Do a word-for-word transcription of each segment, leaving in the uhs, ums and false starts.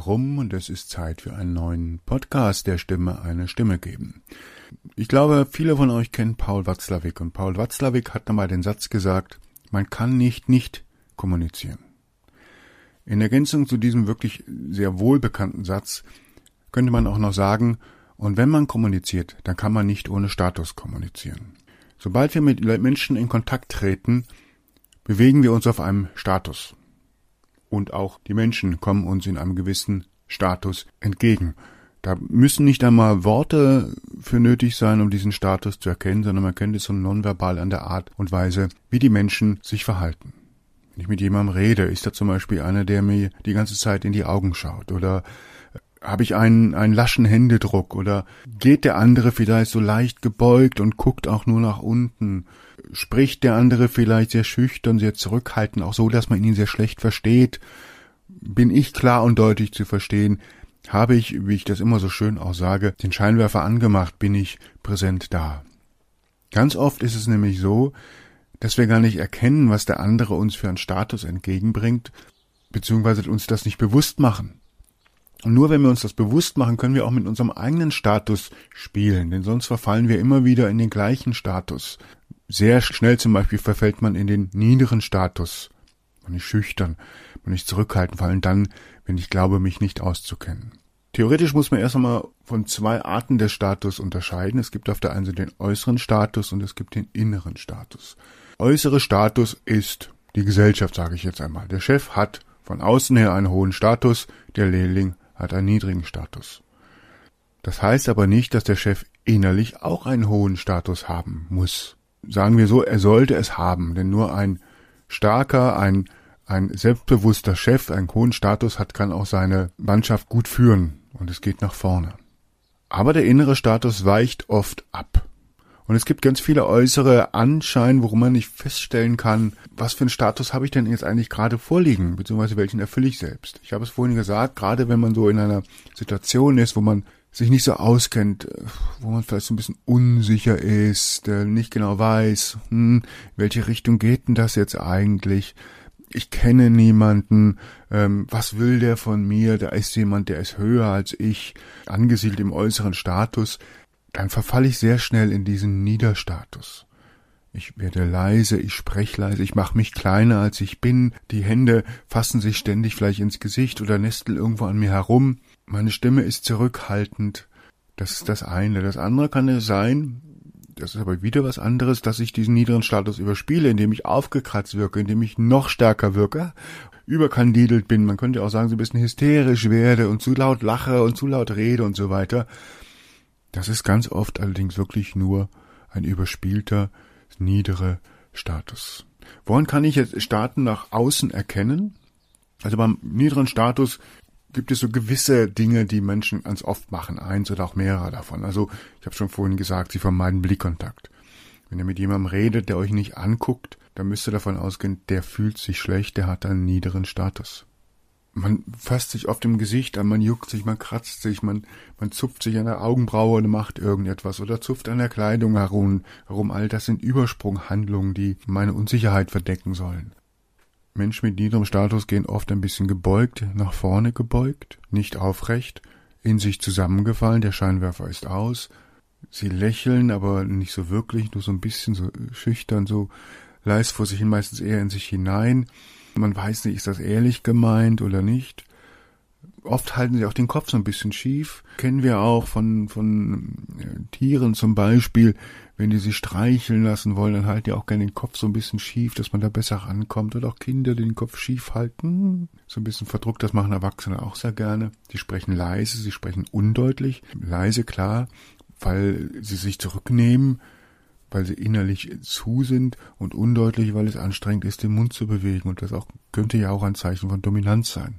rum und es ist Zeit für einen neuen Podcast, der Stimme eine Stimme geben. Ich glaube, viele von euch kennen Paul Watzlawick und Paul Watzlawick hat einmal den Satz gesagt, man kann nicht nicht kommunizieren. In Ergänzung zu diesem wirklich sehr wohlbekannten Satz könnte man auch noch sagen, und wenn man kommuniziert, dann kann man nicht ohne Status kommunizieren. Sobald wir mit Menschen in Kontakt treten, bewegen wir uns auf einem Status. Und auch die Menschen kommen uns in einem gewissen Status entgegen. Da müssen nicht einmal Worte für nötig sein, um diesen Status zu erkennen, sondern man kennt es so nonverbal an der Art und Weise, wie die Menschen sich verhalten. Wenn ich mit jemandem rede, ist da zum Beispiel einer, der mir die ganze Zeit in die Augen schaut, oder habe ich einen, einen laschen Händedruck, oder geht der andere vielleicht so leicht gebeugt und guckt auch nur nach unten, spricht der andere vielleicht sehr schüchtern, sehr zurückhaltend, auch so, dass man ihn sehr schlecht versteht, bin ich klar und deutlich zu verstehen, habe ich, wie ich das immer so schön auch sage, den Scheinwerfer angemacht, bin ich präsent da. Ganz oft ist es nämlich so, dass wir gar nicht erkennen, was der andere uns für einen Status entgegenbringt, beziehungsweise uns das nicht bewusst machen. Und nur wenn wir uns das bewusst machen, können wir auch mit unserem eigenen Status spielen, denn sonst verfallen wir immer wieder in den gleichen Status. Sehr schnell zum Beispiel verfällt man in den niederen Status. Man ist schüchtern, man ist zurückhaltend, vor allem dann, wenn ich glaube, mich nicht auszukennen. Theoretisch muss man erst einmal von zwei Arten des Status unterscheiden. Es gibt auf der einen Seite den äußeren Status und es gibt den inneren Status. Äußere Status ist die Gesellschaft, sage ich jetzt einmal. Der Chef hat von außen her einen hohen Status, der Lehrling hat einen niedrigen Status. Das heißt aber nicht, dass der Chef innerlich auch einen hohen Status haben muss. Sagen wir so, er sollte es haben, denn nur ein starker, ein, ein selbstbewusster Chef, einen hohen Status hat, kann auch seine Mannschaft gut führen und es geht nach vorne. Aber der innere Status weicht oft ab. Und es gibt ganz viele äußere Anschein, worum man nicht feststellen kann, was für einen Status habe ich denn jetzt eigentlich gerade vorliegen, beziehungsweise welchen erfülle ich selbst. Ich habe es vorhin gesagt, gerade wenn man so in einer Situation ist, wo man sich nicht so auskennt, wo man vielleicht so ein bisschen unsicher ist, nicht genau weiß, hm, welche Richtung geht denn das jetzt eigentlich? Ich kenne niemanden, ähm, was will der von mir? Da ist jemand, der ist höher als ich, angesiedelt im äußeren Status. Dann verfalle ich sehr schnell in diesen Niederstatus. Ich werde leise, ich spreche leise, ich mache mich kleiner als ich bin, die Hände fassen sich ständig vielleicht ins Gesicht oder nesteln irgendwo an mir herum. Meine Stimme ist zurückhaltend. Das ist das eine. Das andere kann es sein, das ist aber wieder was anderes, dass ich diesen niederen Status überspiele, indem ich aufgekratzt wirke, indem ich noch stärker wirke, überkandidelt bin. Man könnte auch sagen, so ein bisschen hysterisch werde und zu laut lache und zu laut rede und so weiter. Das ist ganz oft allerdings wirklich nur ein überspielter, niederer Status. Woran kann ich jetzt Staaten nach außen erkennen? Also beim niederen Status gibt es so gewisse Dinge, die Menschen ganz oft machen, eins oder auch mehrere davon. Also ich habe schon vorhin gesagt, sie vermeiden Blickkontakt. Wenn ihr mit jemandem redet, der euch nicht anguckt, dann müsst ihr davon ausgehen, der fühlt sich schlecht, der hat einen niederen Status. Man fasst sich auf dem Gesicht an, man juckt sich, man kratzt sich, man, man zupft sich an der Augenbraue und macht irgendetwas oder zupft an der Kleidung herum. herum. All das sind Übersprunghandlungen, die meine Unsicherheit verdecken sollen. Menschen mit niederem Status gehen oft ein bisschen gebeugt, nach vorne gebeugt, nicht aufrecht, in sich zusammengefallen, der Scheinwerfer ist aus. Sie lächeln, aber nicht so wirklich, nur so ein bisschen so schüchtern, so leise vor sich hin, meistens eher in sich hinein. Man weiß nicht, ist das ehrlich gemeint oder nicht. Oft halten sie auch den Kopf so ein bisschen schief. Kennen wir auch von von äh, Tieren zum Beispiel, wenn die sich streicheln lassen wollen, dann halten die auch gerne den Kopf so ein bisschen schief, dass man da besser rankommt. Oder auch Kinder, die den Kopf schief halten, so ein bisschen verdruckt, das machen Erwachsene auch sehr gerne. Die sprechen leise, sie sprechen undeutlich. Leise, klar, weil sie sich zurücknehmen, weil sie innerlich zu sind, und undeutlich, weil es anstrengend ist, den Mund zu bewegen. Und das auch könnte ja auch ein Zeichen von Dominanz sein.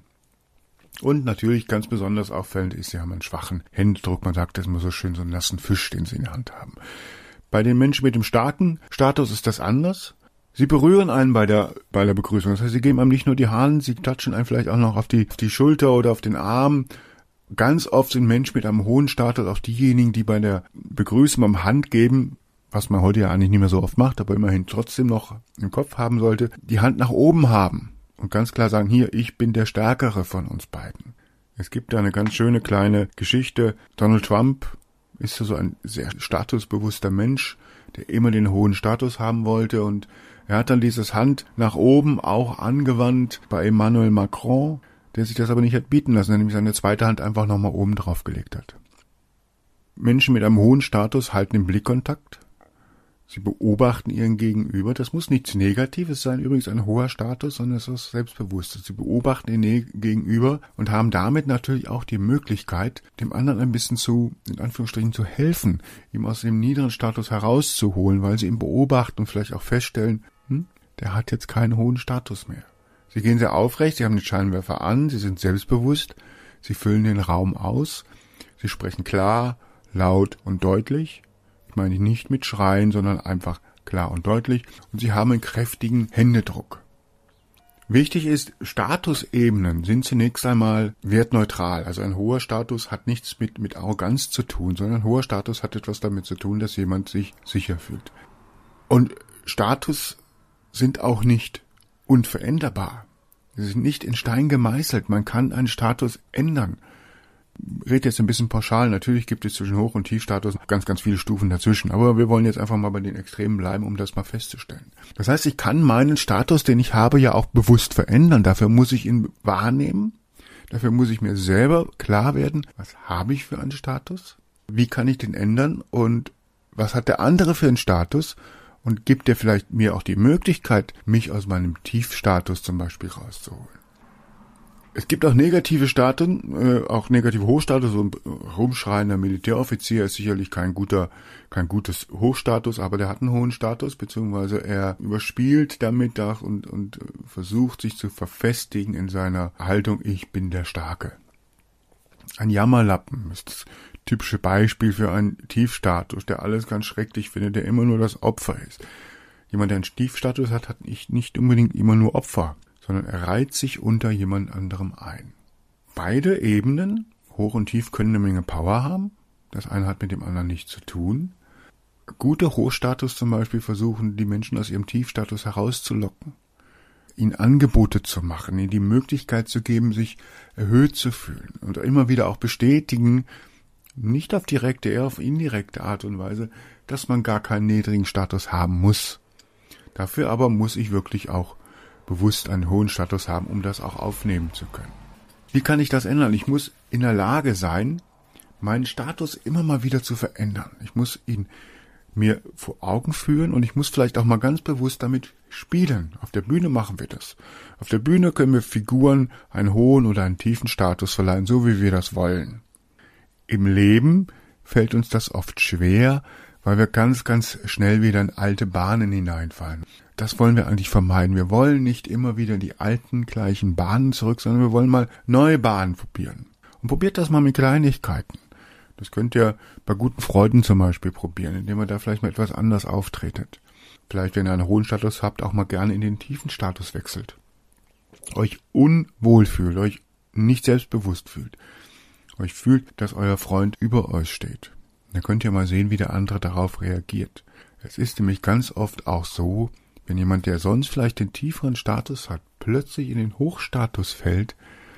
Und natürlich ganz besonders auffällend ist, sie haben einen schwachen Händedruck. Man sagt das immer so schön, so einen nassen Fisch, den sie in der Hand haben. Bei den Menschen mit dem starken Status ist das anders. Sie berühren einen bei der bei der Begrüßung. Das heißt, sie geben einem nicht nur die Hand, sie klatschen einen vielleicht auch noch auf die, auf die Schulter oder auf den Arm. Ganz oft sind Menschen mit einem hohen Status auch diejenigen, die bei der Begrüßung am Hand geben, was man heute ja eigentlich nicht mehr so oft macht, aber immerhin trotzdem noch im Kopf haben sollte, die Hand nach oben haben und ganz klar sagen, hier, ich bin der Stärkere von uns beiden. Es gibt da eine ganz schöne kleine Geschichte. Donald Trump ist so ein sehr statusbewusster Mensch, der immer den hohen Status haben wollte, und er hat dann dieses Hand nach oben auch angewandt bei Emmanuel Macron, der sich das aber nicht hat bieten lassen, der nämlich seine zweite Hand einfach nochmal oben drauf gelegt hat. Menschen mit einem hohen Status halten den Blickkontakt. Sie beobachten ihren Gegenüber. Das muss nichts Negatives sein, übrigens ein hoher Status, sondern es ist Selbstbewusstsein. Sie beobachten den Gegenüber und haben damit natürlich auch die Möglichkeit, dem anderen ein bisschen zu, in Anführungsstrichen, zu helfen, ihm aus dem niederen Status herauszuholen, weil sie ihn beobachten und vielleicht auch feststellen, hm, der hat jetzt keinen hohen Status mehr. Sie gehen sehr aufrecht, sie haben den Scheinwerfer an, sie sind selbstbewusst, sie füllen den Raum aus, sie sprechen klar, laut und deutlich. Ich meine nicht mit Schreien, sondern einfach klar und deutlich. Und sie haben einen kräftigen Händedruck. Wichtig ist, Statusebenen sind zunächst einmal wertneutral. Also ein hoher Status hat nichts mit, mit Arroganz zu tun, sondern ein hoher Status hat etwas damit zu tun, dass jemand sich sicher fühlt. Und Status sind auch nicht unveränderbar. Sie sind nicht in Stein gemeißelt. Man kann einen Status ändern. Ich rede jetzt ein bisschen pauschal. Natürlich gibt es zwischen Hoch- und Tiefstatus ganz, ganz viele Stufen dazwischen. Aber wir wollen jetzt einfach mal bei den Extremen bleiben, um das mal festzustellen. Das heißt, ich kann meinen Status, den ich habe, ja auch bewusst verändern. Dafür muss ich ihn wahrnehmen. Dafür muss ich mir selber klar werden, was habe ich für einen Status? Wie kann ich den ändern? Und was hat der andere für einen Status? Und gibt der vielleicht mir auch die Möglichkeit, mich aus meinem Tiefstatus zum Beispiel rauszuholen? Es gibt auch negative Staten, äh, auch negative Hochstatus. So ein rumschreiender Militäroffizier ist sicherlich kein guter, kein gutes Hochstatus, aber der hat einen hohen Status, beziehungsweise er überspielt damit auch und, und versucht sich zu verfestigen in seiner Haltung, ich bin der Starke. Ein Jammerlappen ist das typische Beispiel für einen Tiefstatus, der alles ganz schrecklich findet, der immer nur das Opfer ist. Jemand, der einen Tiefstatus hat, hat nicht, nicht unbedingt immer nur Opfer, sondern er reiht sich unter jemand anderem ein. Beide Ebenen, hoch und tief, können eine Menge Power haben. Das eine hat mit dem anderen nichts zu tun. Gute Hochstatus zum Beispiel versuchen, die Menschen aus ihrem Tiefstatus herauszulocken, ihnen Angebote zu machen, ihnen die Möglichkeit zu geben, sich erhöht zu fühlen und immer wieder auch bestätigen, nicht auf direkte, eher auf indirekte Art und Weise, dass man gar keinen niedrigen Status haben muss. Dafür aber muss ich wirklich auch bewusst einen hohen Status haben, um das auch aufnehmen zu können. Wie kann ich das ändern? Ich muss in der Lage sein, meinen Status immer mal wieder zu verändern. Ich muss ihn mir vor Augen führen und ich muss vielleicht auch mal ganz bewusst damit spielen. Auf der Bühne machen wir das. Auf der Bühne können wir Figuren einen hohen oder einen tiefen Status verleihen, so wie wir das wollen. Im Leben fällt uns das oft schwer, weil wir ganz, ganz schnell wieder in alte Bahnen hineinfallen. Das wollen wir eigentlich vermeiden. Wir wollen nicht immer wieder in die alten, gleichen Bahnen zurück, sondern wir wollen mal neue Bahnen probieren. Und probiert das mal mit Kleinigkeiten. Das könnt ihr bei guten Freunden zum Beispiel probieren, indem ihr da vielleicht mal etwas anders auftretet. Vielleicht, wenn ihr einen hohen Status habt, auch mal gerne in den tiefen Status wechselt. Euch unwohl fühlt, euch nicht selbstbewusst fühlt. Euch fühlt, dass euer Freund über euch steht. Dann könnt ihr mal sehen, wie der andere darauf reagiert. Es ist nämlich ganz oft auch so, wenn jemand, der sonst vielleicht den tieferen Status hat, plötzlich in den Hochstatus fällt,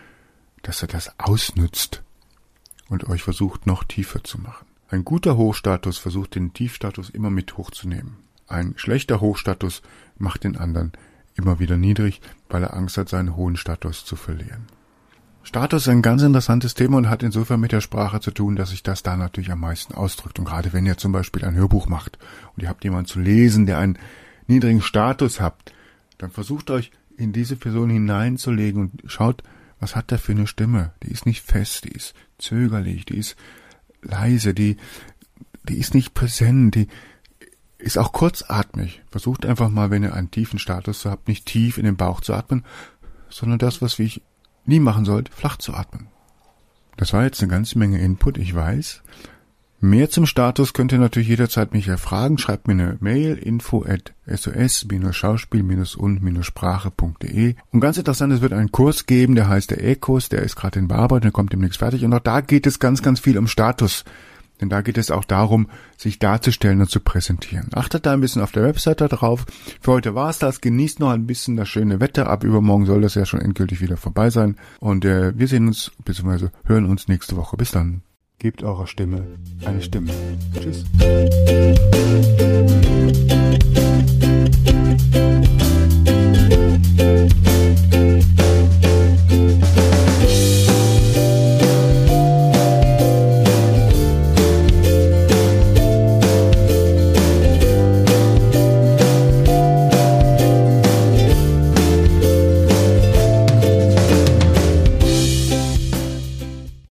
dass er das ausnützt und euch versucht, noch tiefer zu machen. Ein guter Hochstatus versucht, den Tiefstatus immer mit hochzunehmen. Ein schlechter Hochstatus macht den anderen immer wieder niedrig, weil er Angst hat, seinen hohen Status zu verlieren. Status ist ein ganz interessantes Thema und hat insofern mit der Sprache zu tun, dass sich das da natürlich am meisten ausdrückt. Und gerade wenn ihr zum Beispiel ein Hörbuch macht und ihr habt jemanden zu lesen, der einen niedrigen Status habt, dann versucht euch in diese Person hineinzulegen und schaut, was hat der für eine Stimme? Die ist nicht fest, die ist zögerlich, die ist leise, die, die ist nicht präsent, die ist auch kurzatmig. Versucht einfach mal, wenn ihr einen tiefen Status habt, nicht tief in den Bauch zu atmen, sondern das, was ich nie machen sollt, flach zu atmen. Das war jetzt eine ganze Menge Input, ich weiß. Mehr zum Status könnt ihr natürlich jederzeit mich erfragen. Schreibt mir eine Mail, info at sos schauspiel und sprache punkt de. Und ganz interessant, es wird einen Kurs geben, der heißt der E-Kurs, der ist gerade in Bearbeitung, der kommt demnächst fertig. Und auch da geht es ganz, ganz viel um Status. Denn da geht es auch darum, sich darzustellen und zu präsentieren. Achtet da ein bisschen auf der Webseite drauf. Für heute war's das. Genießt noch ein bisschen das schöne Wetter. Ab übermorgen soll das ja schon endgültig wieder vorbei sein. Und äh, wir sehen uns, beziehungsweise hören uns nächste Woche. Bis dann. Gebt eurer Stimme eine Stimme. Tschüss.